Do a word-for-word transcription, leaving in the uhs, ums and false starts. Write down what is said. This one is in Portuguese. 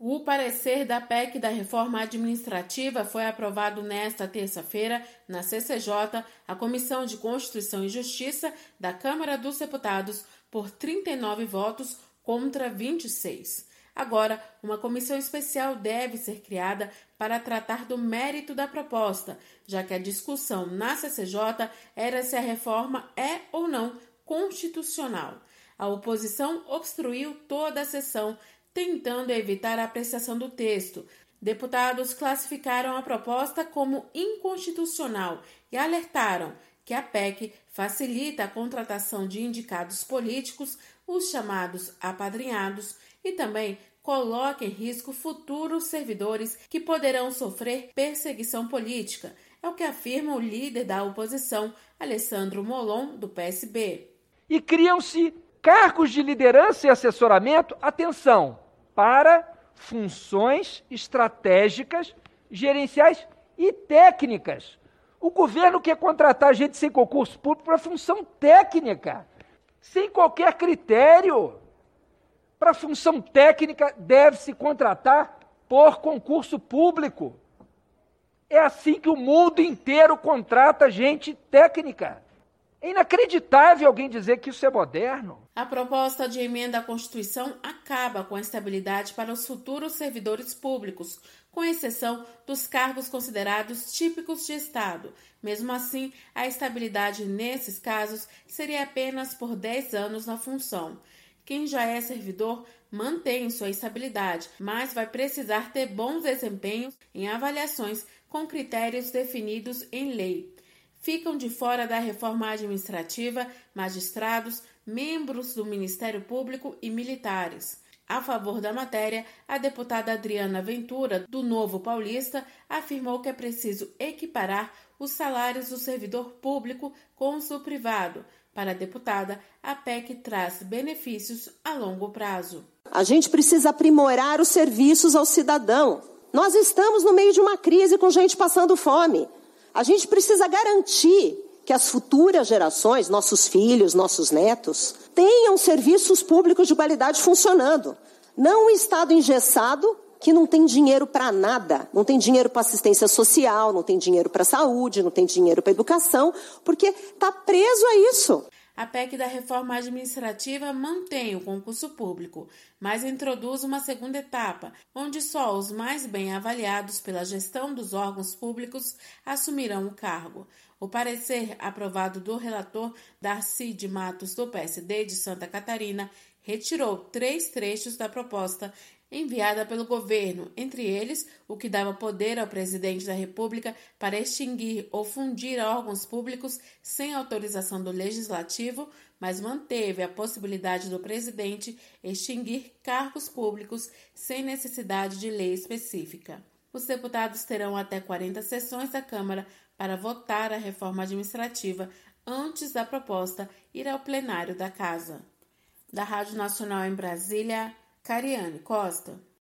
O parecer da P E C da Reforma Administrativa foi aprovado nesta terça-feira na C C J, a Comissão de Constituição e Justiça da Câmara dos Deputados, por trinta e nove votos contra vinte e seis. Agora, uma comissão especial deve ser criada para tratar do mérito da proposta, já que a discussão na C C J era se a reforma é ou não constitucional. A oposição obstruiu toda a sessão, tentando evitar a apreciação do texto. Deputados classificaram a proposta como inconstitucional e alertaram que a P E C facilita a contratação de indicados políticos, os chamados apadrinhados, e também coloca em risco futuros servidores que poderão sofrer perseguição política. É o que afirma o líder da oposição, Alessandro Molon, do P S B. E criam-se cargos de liderança e assessoramento, atenção, para funções estratégicas, gerenciais e técnicas. O governo quer contratar gente sem concurso público para função técnica, sem qualquer critério. Para função técnica, deve-se contratar por concurso público. É assim que o mundo inteiro contrata gente técnica. É inacreditável alguém dizer que isso é moderno. A proposta de emenda à Constituição acaba com a estabilidade para os futuros servidores públicos, com exceção dos cargos considerados típicos de Estado. Mesmo assim, a estabilidade nesses casos seria apenas por dez anos na função. Quem já é servidor mantém sua estabilidade, mas vai precisar ter bons desempenhos em avaliações com critérios definidos em lei. Ficam de fora da reforma administrativa magistrados, membros do Ministério Público e militares. A favor da matéria, a deputada Adriana Ventura, do Novo Paulista, afirmou que é preciso equiparar os salários do servidor público com os do privado. Para a deputada, a P E C traz benefícios a longo prazo. A gente precisa aprimorar os serviços ao cidadão. Nós estamos no meio de uma crise com gente passando fome. A gente precisa garantir que as futuras gerações, nossos filhos, nossos netos, tenham serviços públicos de qualidade funcionando. Não um Estado engessado que não tem dinheiro para nada, não tem dinheiro para assistência social, não tem dinheiro para saúde, não tem dinheiro para educação, porque está preso a isso. A P E C da Reforma Administrativa mantém o concurso público, mas introduz uma segunda etapa, onde só os mais bem avaliados pela gestão dos órgãos públicos assumirão o cargo. O parecer aprovado do relator Darcy de Matos, do P S D de Santa Catarina, retirou três trechos da proposta enviada pelo governo, entre eles o que dava poder ao presidente da República para extinguir ou fundir órgãos públicos sem autorização do Legislativo, mas manteve a possibilidade do presidente extinguir cargos públicos sem necessidade de lei específica. Os deputados terão até quarenta sessões da Câmara para votar a reforma administrativa antes da proposta ir ao plenário da Casa. Da Rádio Nacional em Brasília, Cariane Costa.